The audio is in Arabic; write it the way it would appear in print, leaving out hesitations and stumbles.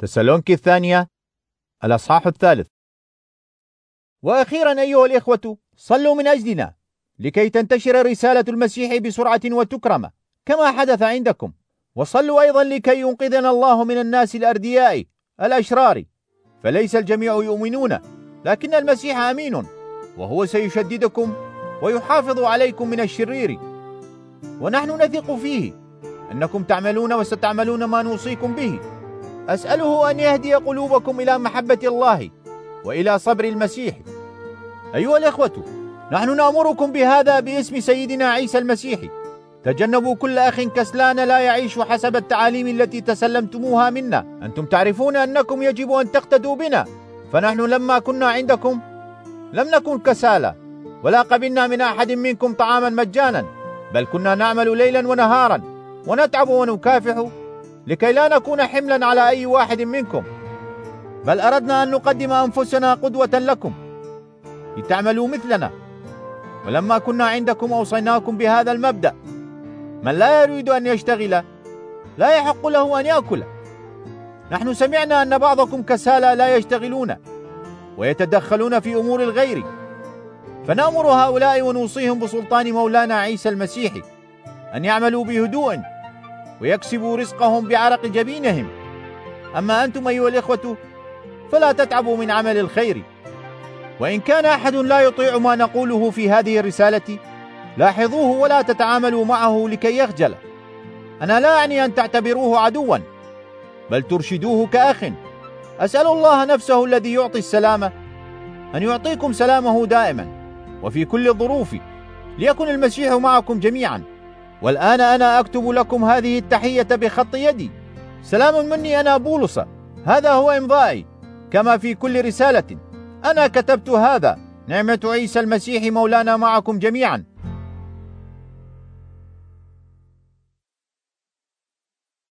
تسالونكي الثانية الأصحاح 3. وأخيرا أيها الإخوة، صلوا من أجلنا لكي تنتشر رسالة المسيح بسرعة وتكرم كما حدث عندكم، وصلوا أيضا لكي ينقذنا الله من الناس الأردياء الأشرار، فليس الجميع يؤمنون، لكن المسيح أمين، وهو سيشددكم ويحافظ عليكم من الشرير، ونحن نثق فيه أنكم تعملون وستعملون ما نوصيكم به. أسأله أن يهدي قلوبكم إلى محبة الله وإلى صبر المسيح. أيها الإخوة، نحن نأمركم بهذا باسم سيدنا عيسى المسيح: تجنبوا كل أخ كسلان لا يعيش حسب التعاليم التي تسلمتموها منا. أنتم تعرفون أنكم يجب أن تقتدوا بنا، فنحن لما كنا عندكم لم نكن كسالى، ولا قبلنا من أحد منكم طعاما مجانا، بل كنا نعمل ليلا ونهارا ونتعب ونكافح لكي لا نكون حملا على أي واحد منكم، بل أردنا أن نقدم أنفسنا قدوة لكم لتعملوا مثلنا. ولما كنا عندكم أوصيناكم بهذا المبدأ: من لا يريد أن يشتغل لا يحق له أن يأكل. نحن سمعنا أن بعضكم كسالى لا يشتغلون ويتدخلون في أمور الغير، فنأمر هؤلاء ونوصيهم بسلطان مولانا عيسى المسيح أن يعملوا بهدوء ويكسبوا رزقهم بعرق جبينهم. أما أنتم أيها الإخوة فلا تتعبوا من عمل الخير. وإن كان أحد لا يطيع ما نقوله في هذه الرسالة، لاحظوه ولا تتعاملوا معه لكي يخجل. أنا لا أعني أن تعتبروه عدوا، بل ترشدوه كأخ. أسأل الله نفسه الذي يعطي السلام أن يعطيكم سلامه دائما وفي كل الظروف، ليكن المسيح معكم جميعا. والآن أنا أكتب لكم هذه التحية بخط يدي. سلام مني أنا بولس، هذا هو إمضائي، كما في كل رسالة. أنا كتبت هذا. نعمة عيسى المسيح مولانا معكم جميعا.